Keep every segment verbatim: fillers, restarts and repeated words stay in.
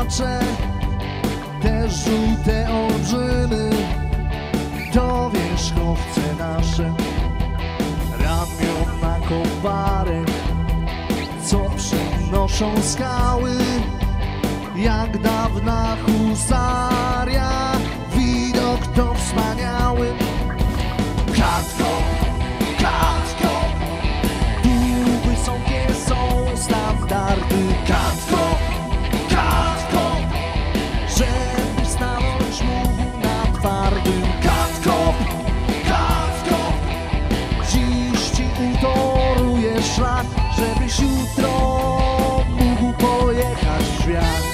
płacze, te żółte olbrzymy, to wierzchowce nasze, ramiona koparek, co przynoszą skały, jak dawna husaria, widok to wspaniały. Klatko, klatko, tu wysokie są standardy. Klatko, klatko, żeby stanąć mógł na twardym. Klatko, klatko, dziś ci utoruję szlak, żebyś jutro mógł pojechać w świat.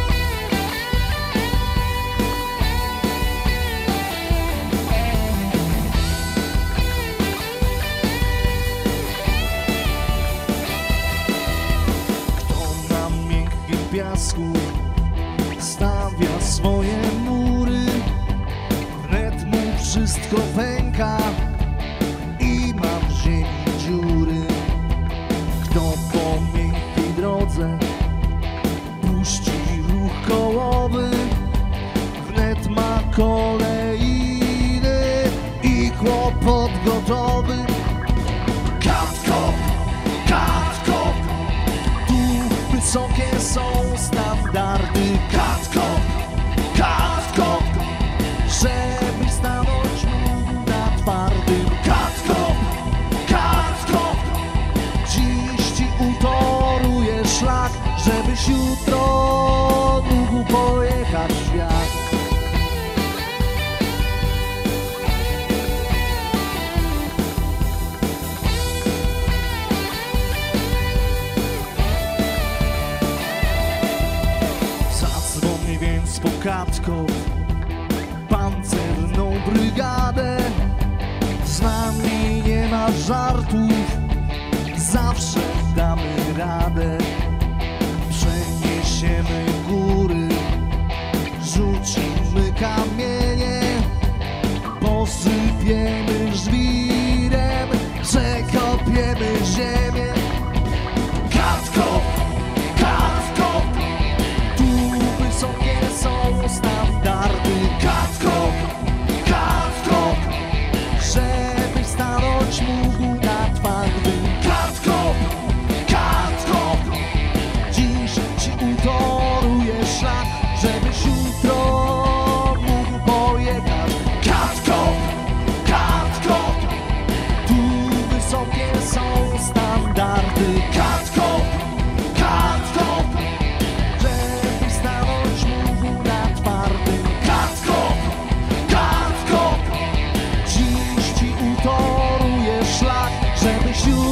Piasku stawia swoje mury, wnet mu wszystko pęka i ma w ziemi dziury. Kto po miękkiej drodze puści ruch kołowy, wnet ma kolejny i kłopot gotowy. Katko, katko, tu wysokie są standardy. Katko, katko, żeby stanąć mógł na twardym. Katko, katko, dziś ci utoruję szlak, żebyś jutro mógł pojechać w świat. Więc po Katko pancerną brygadę, z nami nie ma żartów, zawsze damy radę. Przeniesiemy góry, rzucimy kamienie, posypiemy żwirem, przekopiemy ziemię. Katko, katko, wysokie są standardy. Katko, katko, żeby stanąć mógł na twardym. Katko, katko, dziś ci utoruję szlak, żebyś jutro mógł pojechać. Katko, katko, tu wysokie są standardy. Katko, katko, żebyś jutro